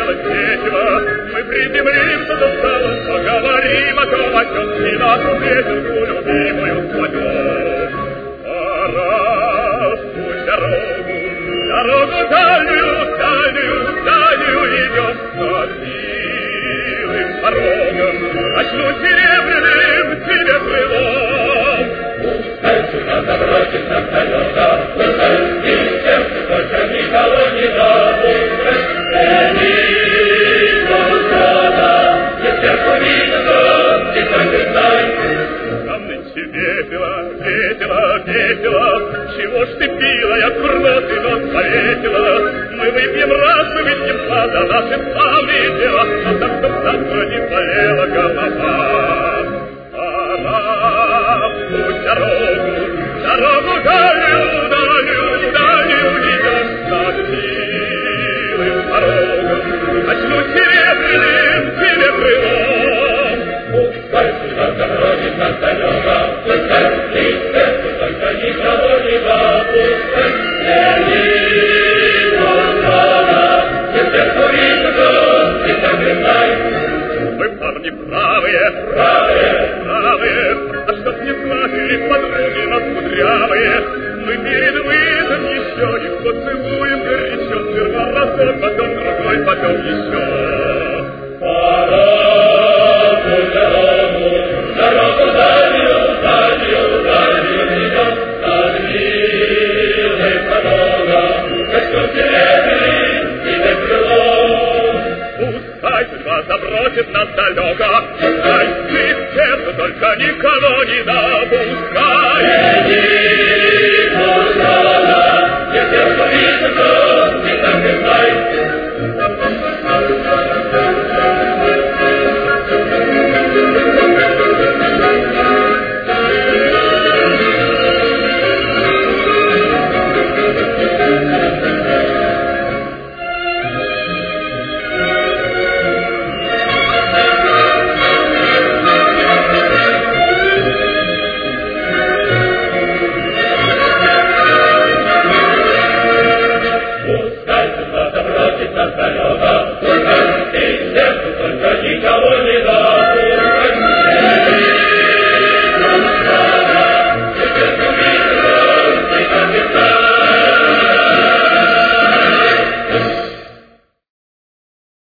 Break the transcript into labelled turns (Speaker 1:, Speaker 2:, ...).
Speaker 1: делать нечего. Мы приземлимся за столом, поговорим о том, о чем и нашу песенку любимую споем. Пора в путь дорогу дальнюю, дальнюю, дальнюю идем над милым порогом. Очну серебряным тебе крылом. Пускай сюда забросится колеса, пускай и сердце только никого не допускай. Сердцу видно, и только знай. Нам нынче весело, весело, весело. Чего ж ты, милая, курносый нос повесила? Мы выпьем раз, мы выпьем два за наши славные дела, а так, чтоб завтра не болела голова. Пора в путь дорогу дальнюю, дальнюю, дальнюю идем над милым порогом. Очну серебряным тебе крылом. Пускай сюда забросится далеко, пускай и сердце только никого не допускай. Лени глаза, и сердцу видно, и запоминай. Мы парни правые, правые, правые, а чтоб не плакали подруги нас кудрявые, мы перед выездом еще их поцелуем горячо, сперва разок, потом другой, потом еще. Пора в дорогу дальнюю, дальнюю, дальнюю идем, над милым порогом, костюм серебряный и без крылом. Пускай судьба забросит нас далеко, пускай и в сердце только никого не допускай.